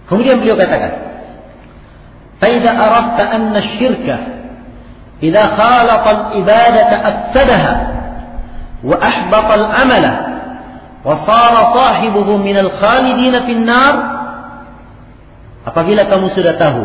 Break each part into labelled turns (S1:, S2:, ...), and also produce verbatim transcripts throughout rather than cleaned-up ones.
S1: Kemudian beliau katakan, "Faida arafta anna asy-syirka idza khalaqa al-ibadata afsadaha wa ahbata al-amala wa sara sahibuhu min al-khalidina fin nar." Apabila kamu sudah tahu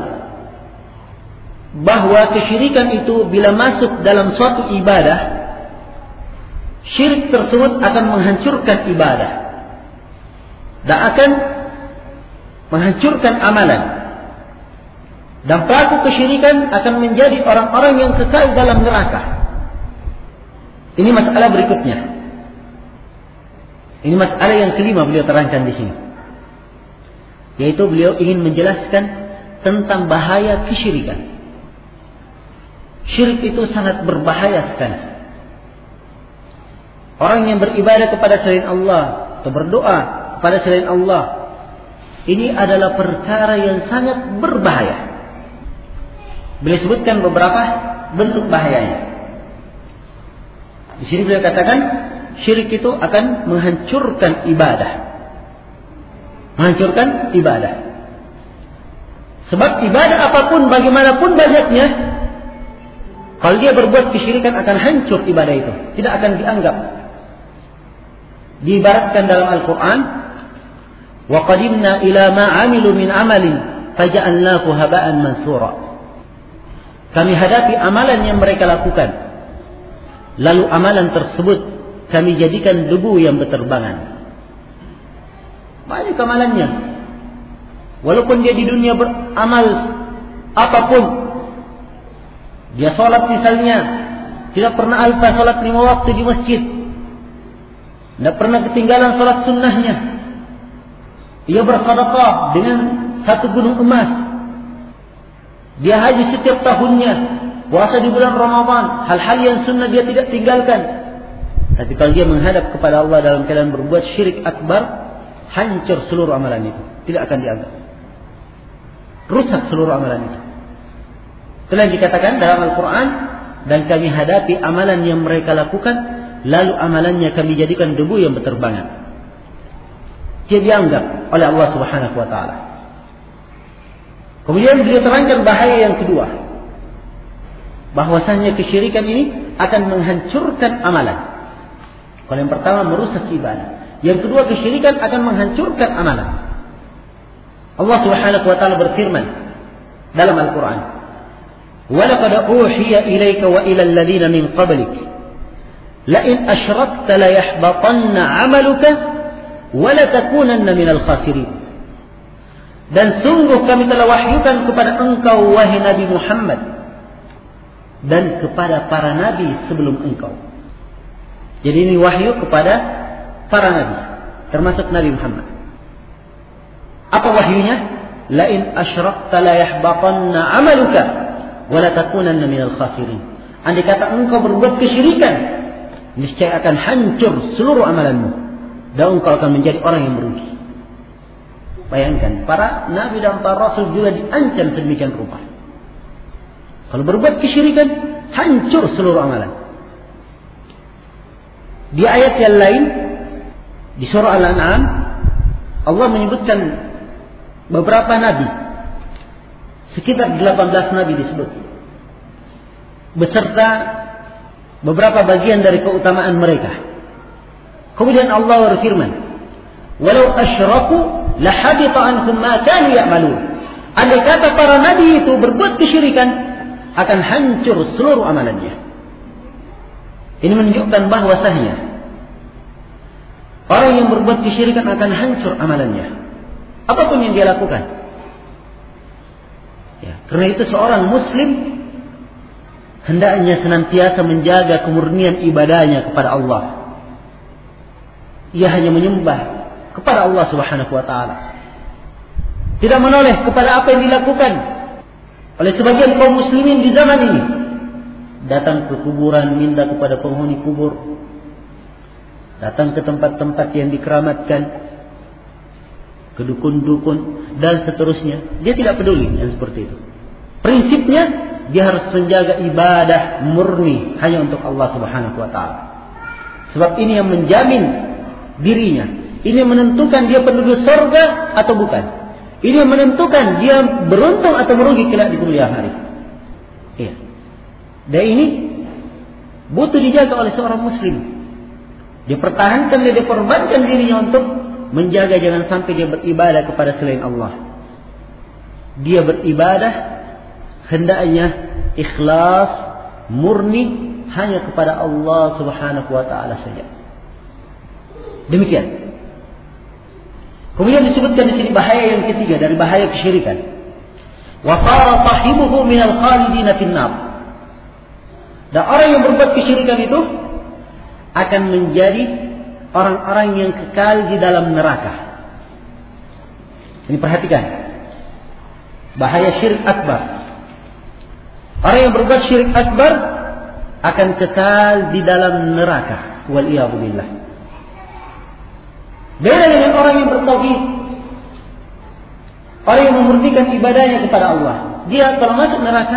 S1: bahwa kesyirikan itu bila masuk dalam suatu ibadah, syirik tersebut akan menghancurkan ibadah dan akan menghancurkan amalan, dan pelaku kesyirikan akan menjadi orang-orang yang kekal dalam neraka. Ini masalah berikutnya. Ini masalah yang kelima beliau terangkan di sini, yaitu beliau ingin menjelaskan tentang bahaya kesyirikan. Syirik itu sangat berbahaya sekali. Orang yang beribadah kepada selain Allah atau berdoa kepada selain Allah, ini adalah perkara yang sangat berbahaya. Beliau sebutkan beberapa bentuk bahayanya. Di sini beliau katakan syirik itu akan menghancurkan ibadah. Menghancurkan ibadah. Sebab ibadah apapun bagaimanapun banyaknya, kalau dia berbuat kesyirikan akan hancur ibadah itu, tidak akan dianggap. Diibaratkan dalam Al-Quran, wa qadimna ila ma 'amilu min 'amalin faja'alnahu haba'an mansura. Kami hadapi amalan yang mereka lakukan, lalu amalan tersebut kami jadikan debu yang berterbangan. Banyak amalannya, walaupun dia di dunia beramal apapun, dia sholat misalnya, tidak pernah alpa sholat lima waktu di masjid, tidak pernah ketinggalan sholat sunnahnya. Dia bersedekah dengan satu gunung emas. Dia haji setiap tahunnya, puasa di bulan Ramadan, hal-hal yang sunnah dia tidak tinggalkan. Tapi kalau dia menghadap kepada Allah dalam keadaan berbuat syirik akbar, hancur seluruh amalan itu, tidak akan dianggap. Rusak seluruh amalan itu. Telah dikatakan dalam Al-Quran, dan kami hadapi amalan yang mereka lakukan, lalu amalannya kami jadikan debu yang berterbangan. Dia dianggap oleh Allah Subhanahu wa taala. Kemudian beliau terangkan bahaya yang kedua, bahwasanya kesyirikan ini akan menghancurkan amalan. Kalau yang pertama merusak ibadah, yang kedua kesyirikan akan menghancurkan amalan. Allah Subhanahu wa taala berfirman dalam Al-Quran, وَلَقَدْ أُوحِيَ إِلَيْكَ وَإِلَى الَّذِينَ مِنْ قَبْلِكَ لَئِنْ أَشْرَكْتَ لَيَحْبَطَنَّ عَمَلُكَ وَلَتَكُونَنَّ مِنَ الْخَاسِرِينَ. Dan sungguh kami telah wahyukan kepada engkau wahai Nabi Muhammad, dan kepada para nabi sebelum engkau. Jadi ini wahyu kepada para nabi, termasuk Nabi Muhammad. Apa wahyunya? لَئِنْ أَشْرَكْتَ لَيَحْبَطَنَّ عَمَلُكَ وَلَتَكُونَنَّ مِنَ الْخَاسِرِينَ. Andai kata engkau berbuat kesyirikan, niscaya akan hancur seluruh amalanmu, dan engkau akan menjadi orang yang merugi. Bayangkan, para nabi dan para rasul juga diancam sedemikian rupa. Kalau berbuat kesyirikan, hancur seluruh amalan. Di ayat yang lain, di surah Al-An'am, Allah menyebutkan beberapa nabi, sekitar delapan belas nabi disebut, beserta beberapa bagian dari keutamaan mereka. Kemudian Allah berfirman, "Walau asyraku lahabita anhum ma kanu ya'malun." Andai kata para nabi itu berbuat kesyirikan, akan hancur seluruh amalannya. Ini menunjukkan bahwasanya orang yang berbuat kesyirikan akan hancur amalannya, apapun yang dia lakukan. Ya, karena itu seorang muslim hendaknya senantiasa menjaga kemurnian ibadahnya kepada Allah. Ia hanya menyembah kepada Allah Subhanahu wa taala, tidak menoleh kepada apa yang dilakukan oleh sebagian kaum muslimin di zaman ini. Datang ke kuburan, minta kepada penghuni kubur, datang ke tempat-tempat yang dikeramatkan, ke dukun-dukun dan seterusnya. Dia tidak peduli yang seperti itu. Prinsipnya dia harus menjaga ibadah murni hanya untuk Allah Subhanahu wa taala. Sebab ini yang menjamin dirinya, ini yang menentukan dia penduduk surga atau bukan. Ini yang menentukan dia beruntung atau merugi kelak di kemudian hari. Iya. Dan ini butuh dijaga oleh seorang muslim. Dia pertahankan, dia dikorbankan dirinya untuk menjaga jangan sampai dia beribadah kepada selain Allah. Dia beribadah hendaknya ikhlas, murni hanya kepada Allah Subhanahu wa taala saja. Demikian. Kemudian disebutkan di sini bahaya yang ketiga dari bahaya kesyirikan. Wa sara sahibuhu minal khalidina fin-nar. Dan orang yang berbuat kesyirikan itu akan menjadi orang-orang yang kekal di dalam neraka. Ini perhatikan. Bahaya syirik akbar. Orang yang berbuat syirik akbar akan kekal di dalam neraka. Wal iyadu billah. Beda dengan orang yang bertauhid. Orang yang memurnikan ibadahnya kepada Allah. Dia kalau masuk neraka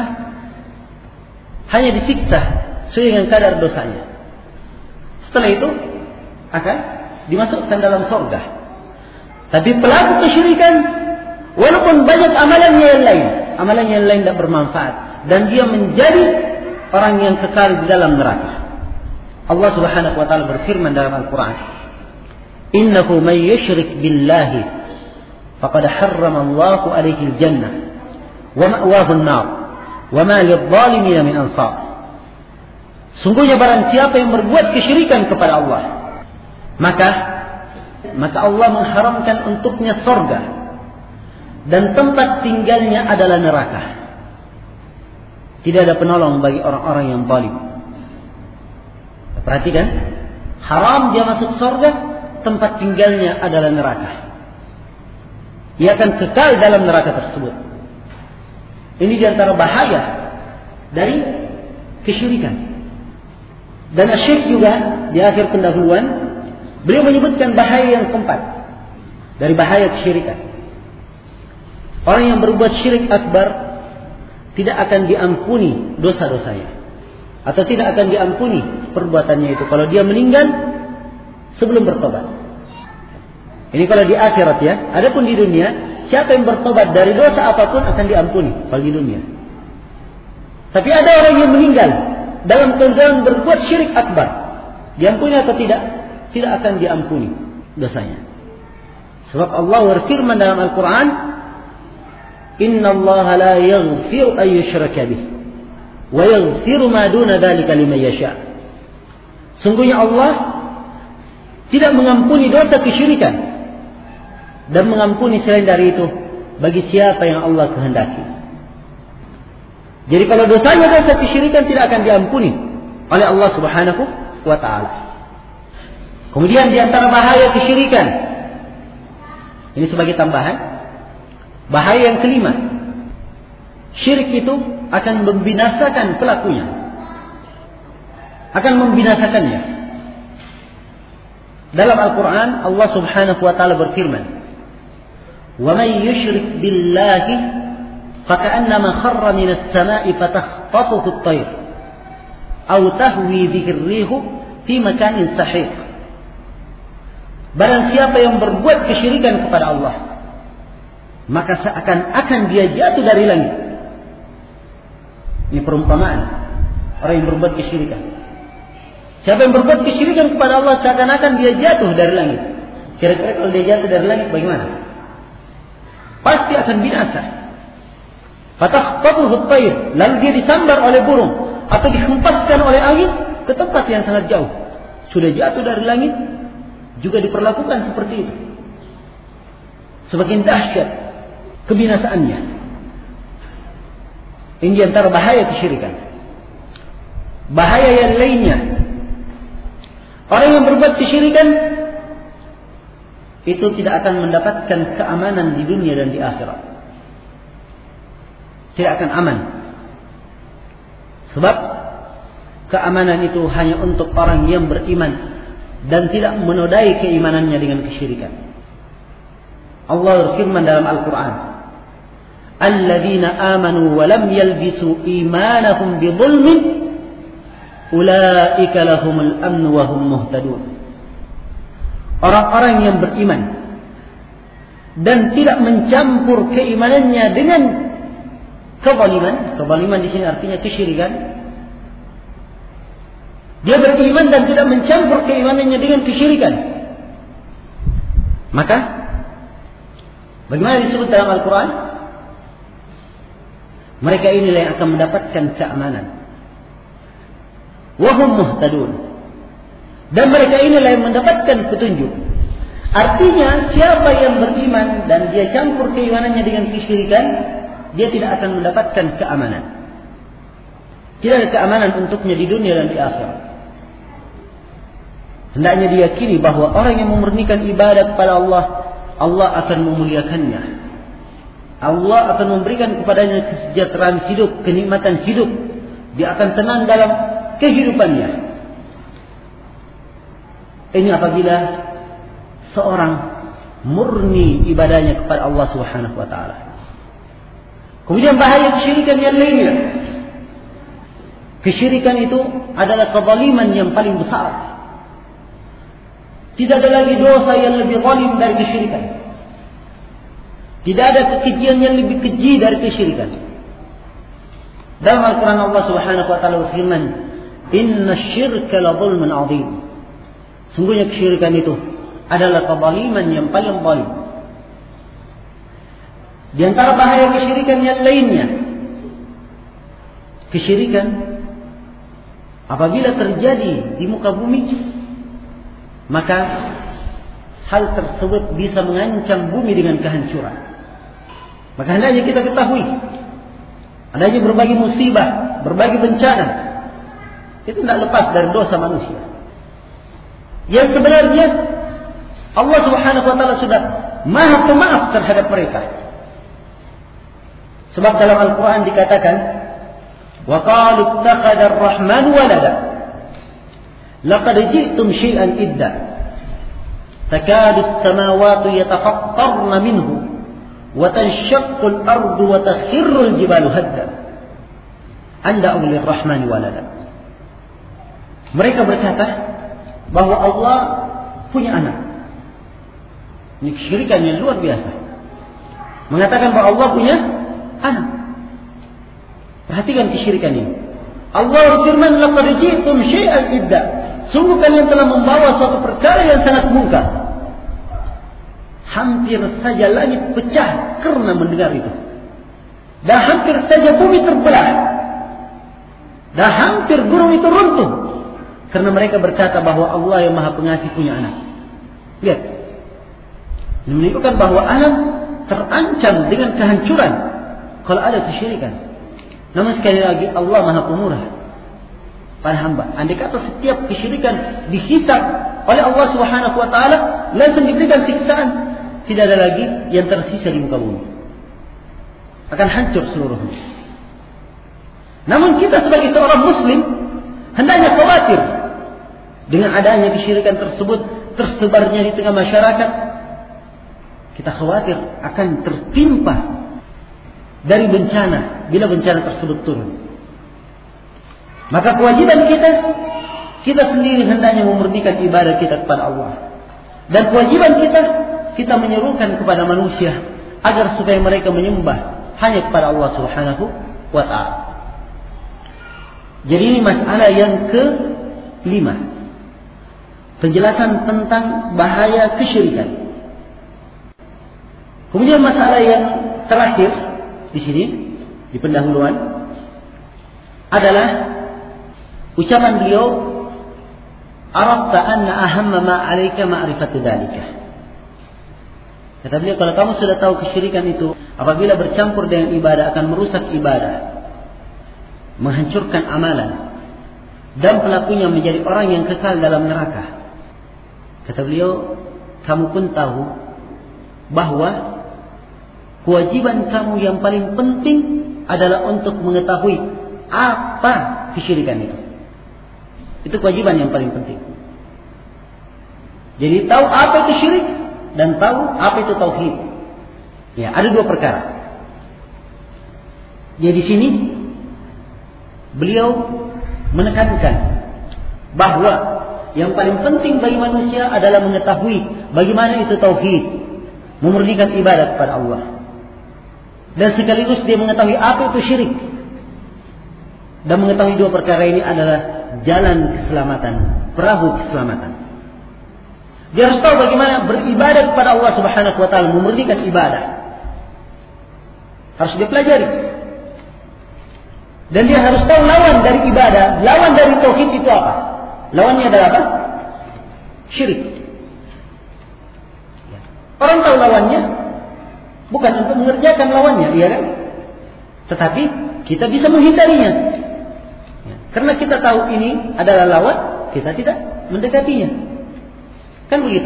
S1: hanya disiksa sesuai dengan kadar dosanya. Setelah itu akan dimasukkan dalam surga. Tapi pelaku kesyirikan, walaupun banyak amalannya yang lain, amalannya yang lain tidak bermanfaat, dan dia menjadi orang yang kekal di dalam neraka. Allah Subhanahu wa taala berfirman dalam Al-Qur'an, "Innahu may yusyrik billahi faqad harrama Allahu 'alaihi al-jannah wa ma'wahu an-nar wa ma lidh-dhalimin min ansar." Sungguhnya barang siapa yang berbuat kesyirikan kepada Allah, maka maka Allah mengharamkan untuknya surga dan tempat tinggalnya adalah neraka. Tidak ada penolong bagi orang-orang yang zalim. Perhatikan, haram dia masuk surga, tempat tinggalnya adalah neraka. Ia akan kekal dalam neraka tersebut. Ini di antara bahaya dari kesyirikan. Dan Syekh juga di akhir pendahuluan beliau menyebutkan bahaya yang keempat dari bahaya kesyirikan. Orang yang berbuat syirik akbar tidak akan diampuni dosa-dosanya, atau tidak akan diampuni perbuatannya itu kalau dia meninggal sebelum bertobat. Ini kalau di akhirat ya. Adapun di dunia, siapa yang bertobat dari dosa apapun akan diampuni kalau di dunia. Tapi ada orang yang meninggal dalam keadaan berbuat syirik akbar, diampuni atau tidak? Tidak akan diampuni dosanya. Sebab Allah berfirman dalam Al-Quran, "Inna Allah la yaghfiru an yushraka bih, wa yaghfiru ma duna dzalika liman yasha." Sungguhnya Allah tidak mengampuni dosa kesyirikan dan mengampuni selain dari itu bagi siapa yang Allah kehendaki. Jadi kalau dosanya dosa kesyirikan tidak akan diampuni oleh Allah Subhanahu wa taala. Kemudian di antara bahaya kesyirikan, ini sebagai tambahan, bahaya yang kelima, syirik itu akan membinasakan pelakunya, akan membinasakannya. Dalam Al-Quran Allah Subhanahu wa taala berfirman, "Wa may yusyrik billahi فكأنما خر من السماء فتخطفه الطير أو تهوي به الريح في مكان سحيق." Barang siapa yang berbuat kesyirikan kepada Allah, maka seakan-akan dia jatuh dari langit. Ini perumpamaan orang yang berbuat kesyirikan. Siapa yang berbuat kesyirikan kepada Allah, seakan-akan dia jatuh dari langit. Kira-kira kalau dia jatuh dari langit bagaimana? Pasti akan binasa. Fatakhtafuhu at-tayr, lalu dia disambar oleh burung atau dihempaskan oleh angin ke tempat yang sangat jauh. Sudah jatuh dari langit juga diperlakukan seperti itu. Semakin dahsyat kebinasaannya. Ini antara bahaya kesyirikan. Bahaya yang lainnya, orang yang berbuat kesyirikan itu tidak akan mendapatkan keamanan di dunia dan di akhirat. Tidak akan aman. Sebab keamanan itu hanya untuk orang yang beriman dan tidak menodai keimanannya dengan kesyirikan. Allah berfirman dalam Al-Quran, "Alladzina amanu wa lam yalbisu imanahum bidhulmin ulaika lahumul amnu wa hum muhtadun." Orang-orang yang beriman dan tidak mencampur keimanannya dengan kezaliman. Kezaliman di sini artinya kesyirikan. Dia beriman dan tidak mencampur keimanannya dengan kesyirikan. Maka bagaimana disebut dalam Al-Quran? Mereka inilah yang akan mendapatkan keamanan. Wahum muhtadun. Dan mereka inilah yang mendapatkan petunjuk. Artinya siapa yang beriman dan dia campur keimanannya dengan kesyirikan, dia tidak akan mendapatkan keamanan. Tidak ada keamanan untuknya di dunia dan di akhirat. Hendaknya diyakini bahwa orang yang memurnikan ibadah kepada Allah, Allah akan memuliakannya. Allah akan memberikan kepadanya kesejahteraan hidup, kenikmatan hidup. Dia akan tenang dalam kehidupannya. Ini apabila seorang murni ibadahnya kepada Allah Subhanahu wa taala. Kemudian bahaya kesyirikan yang lainnya. Kesyirikan itu adalah kezaliman yang paling besar. Tidak ada lagi dosa yang lebih zalim dari kesyirikan. Tidak ada kekejian yang lebih keji dari kesyirikan. Dalam Al-Quran Allah Subhanahu wa taala berfirman, "Inna syirka la zulmun 'adzim." Sungguhnya kesyirikan itu adalah kezaliman yang paling zalim. Di antara bahaya kesyirikan yang lainnya, kesyirikan apabila terjadi di muka bumi, maka hal tersebut bisa mengancam bumi dengan kehancuran. Maka hendaknya kita ketahui, adanya berbagai musibah, berbagai bencana, itu tidak lepas dari dosa manusia. Yang sebenarnya Allah Subhanahu wa taala sudah Maha Pemaaf terhadap mereka. Sebab dalam Al-Quran dikatakan, "Wa qalu ittakhadha ar-rahman walada. Laqad ji'tum syai'an idda. Takadu as-samawati yatafattarna minhu wa tanshaqqu al-ardu wa takhirru al-jibalu hadda. Anda uli ar-rahman walada." Mereka berkata bahwa Allah punya anak. Ini kesyirikan yang luar biasa. Mengatakan bahwa Allah punya anak. Perhatikan kesyirikan ini. Allah berfirman, "Laqad ji'tum syai'an idda." Sungguh kalian telah membawa suatu perkara yang sangat mungkar. Hampir saja langit pecah karena mendengar itu. Dan hampir saja bumi terbelah. Dan hampir gunung itu runtuh. Karena mereka berkata bahwa Allah yang Maha Pengasih punya anak. Lihat. Ini menunjukkan bahwa alam terancam dengan kehancuran kalau ada kesyirikan. Namun sekali lagi Allah Maha Pemurah pada hamba. Andai kata setiap kesyirikan dihisab oleh Allah Subhanahu wa taala, langsung diberikan siksaan, tidak ada lagi yang tersisa di muka bumi. Akan hancur seluruhnya. Namun kita sebagai seorang muslim hendaknya khawatir dengan adanya kesyirikan tersebut tersebarnya di tengah masyarakat. Kita khawatir akan tertimpa dari bencana bila bencana tersebut turun. Maka kewajiban kita, kita sendiri hendaknya memurnikan ibadah kita kepada Allah. Dan kewajiban kita, kita menyerukan kepada manusia agar supaya mereka menyembah hanya kepada Allah Subhanahu wa ta'ala. Jadi ini masalah yang kelima, penjelasan tentang bahaya kesyirikan. Kemudian masalah yang terakhir di sini, di pendahuluan, adalah ucapan beliau, "Arafta anna ahamma ma 'alaika ma'rifatu dzalika." Kata beliau, kalau kamu sudah tahu kesyirikan itu apabila bercampur dengan ibadah akan merusak ibadah, menghancurkan amalan, dan pelakunya menjadi orang yang kekal dalam neraka. Kata beliau, kamu pun tahu bahwa kewajiban kamu yang paling penting adalah untuk mengetahui apa kesyirikan itu. Itu kewajiban yang paling penting. Jadi tahu apa itu syirik dan tahu apa itu tauhid. Ya, ada dua perkara. Jadi di sini beliau menekankan bahwa yang paling penting bagi manusia adalah mengetahui bagaimana itu tauhid, memurnikan ibadah kepada Allah. Dan sekaligus dia mengetahui apa itu syirik. Dan mengetahui dua perkara ini adalah jalan keselamatan, perahu keselamatan. Dia harus tahu bagaimana beribadah kepada Allah Subhanahu wa taala, memurnikan ibadah. Harus dipelajari. Dan dia harus tahu lawan dari ibadah, lawan dari tauhid itu apa? Lawannya adalah apa? Syirik. Orang tahu lawannya bukan untuk mengerjakan lawannya, iya kan? Tetapi kita bisa menghindarinya. Karena kita tahu ini adalah lawan, kita tidak mendekatinya. Kan begitu.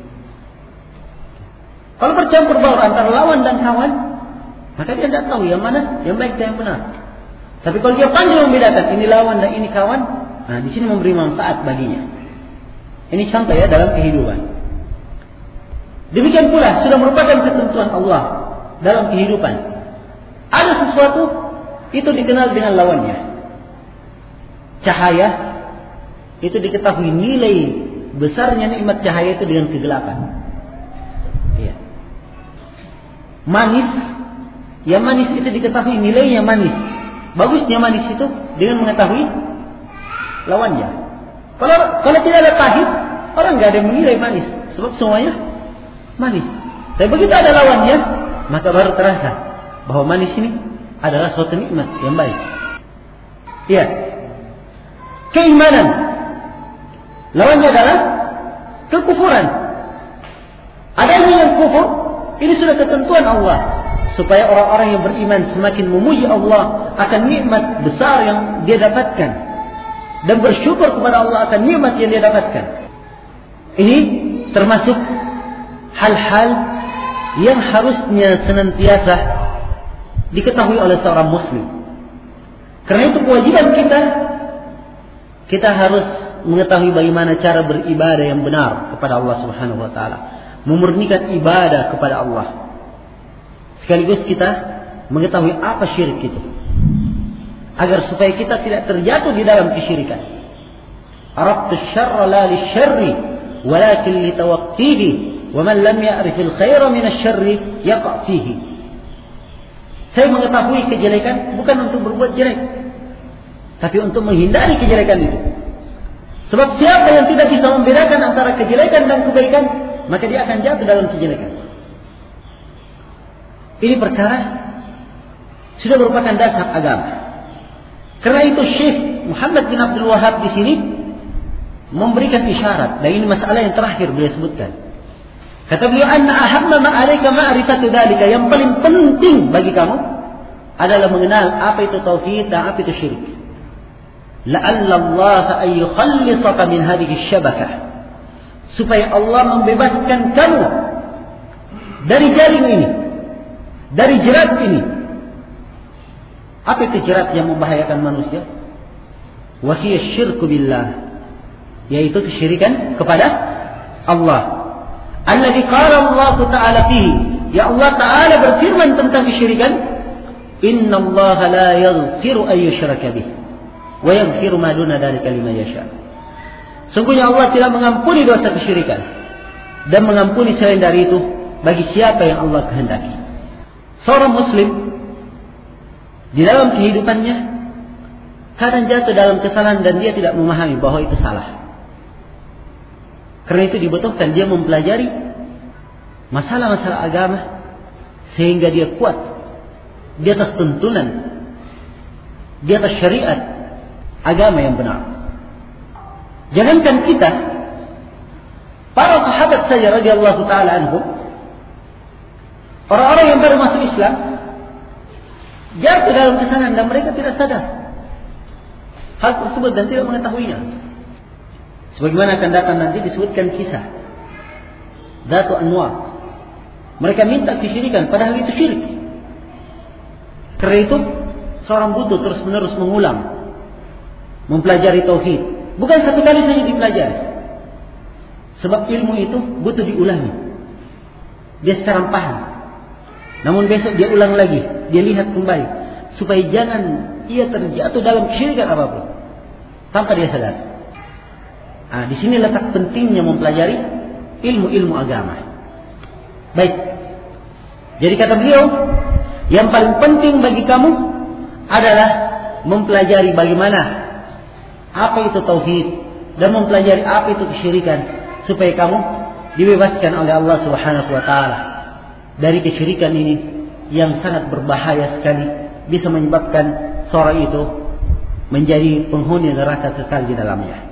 S1: Kalau bercampur baur antara lawan dan kawan, maka dia tidak tahu yang mana yang baik dan yang benar. Tapi kalau dia pandai membedakan ini lawan dan ini kawan, nah di sini memberi manfaat baginya. Ini contoh ya dalam kehidupan. Demikian pula sudah merupakan ketentuan Allah dalam kehidupan. Ada sesuatu itu dikenal dengan lawannya. Cahaya itu diketahui nilai besarnya nikmat cahaya itu dengan kegelapan. Iya. Manis, yang manis itu diketahui nilainya manis. Bagusnya manis itu dengan mengetahui lawannya. Kalau kalau tidak ada pahit, orang nggak ada menilai manis, sebab semuanya manis. Tapi begitu ada lawannya, maka baru terasa bahwa manis ini adalah suatu nikmat yang baik. Iya. Keimanan. Lawannya adalah kekufuran. Adanya yang kufur, ini sudah ketentuan Allah. Supaya orang-orang yang beriman semakin memuji Allah akan nikmat besar yang dia dapatkan. Dan bersyukur kepada Allah akan nikmat yang dia dapatkan. Ini termasuk hal-hal yang harusnya senantiasa diketahui oleh seorang muslim. Karena itu kewajiban kita, kita harus mengetahui bagaimana cara beribadah yang benar kepada Allah Subhanahu wa taala, memurnikan ibadah kepada Allah. Sekaligus kita mengetahui apa syirik itu, agar supaya kita tidak terjatuh di dalam kesyirikan. Araftu syarra la lisyarri walakin litawaqqihi wa man lam ya'rifil khaira minasyarri yaqa' fihi. Saya mengetahui kejelekan bukan untuk berbuat jelek, tapi untuk menghindari kejelekan itu. Sebab siapa yang tidak bisa membedakan antara kejelekan dan kebaikan, maka dia akan jatuh dalam kejelekan. Ini perkara sudah merupakan dasar agama. Karena itu Syekh Muhammad bin Abdul Wahhab di sini memberikan isyarat, dan ini masalah yang terakhir beliau sebutkan. Kata beliau, "Anna ahamma ma 'alaika ma'rifatu dzalika." Yang paling penting bagi kamu adalah mengenal apa itu tauhid dan apa itu syirik. La'alla Allah ay yukhallisaka min hadhihi syabakah. Supaya Allah membebaskan kamu dari jaring ini, dari jerat ini. Apa itu jerat yang membahayakan manusia? Wa hiya syirku billah, yaitu kesyirikan kepada Allah. Alladzi qala Allah Ta'ala fihi, ya Allah Ta'ala berfirman tentang kesyirikan, "Inna Allah la yaghfiru an yushraka bih wa yaghfiru ma duna dzalika liman yasha." Sungguhnya Allah tidak mengampuni dosa kesyirikan dan mengampuni selain dari itu bagi siapa yang Allah kehendaki. Seorang muslim di dalam kehidupannya kadang jatuh dalam kesalahan dan dia tidak memahami bahwa itu salah. Karena itu dibutuhkan dia mempelajari masalah-masalah agama sehingga dia kuat di atas tuntunan, di atas syariat agama yang benar. Jangankan kita, para sahabat saja radhiyallahu taala anhum, orang-orang yang baru masuk Islam jatuh dalam kesalahan dan mereka tidak sadar hal tersebut dan tidak mengetahuinya. Sebagaimana akan datang nanti disebutkan kisah Dzatu Anwar. Mereka minta kesyirikan padahal itu syirik. Karena itu seorang butuh terus-menerus mengulang, mempelajari tauhid. Bukan satu kali saja dipelajari. Sebab ilmu itu butuh diulangi. Dia sekarang paham, namun besok dia ulang lagi, dia lihat kembali, supaya jangan ia terjatuh dalam kesyirikan apapun tanpa dia sadar. Nah, di sini letak pentingnya mempelajari ilmu-ilmu agama. Baik, Jadi kata beliau, yang paling penting bagi kamu adalah mempelajari bagaimana apa itu tauhid dan mempelajari apa itu kesyirikan, supaya kamu dibebaskan oleh Allah Subhanahu wa taala dari kesyirikan ini yang sangat berbahaya sekali, bisa menyebabkan seorang itu menjadi penghuni neraka kekal di dalamnya.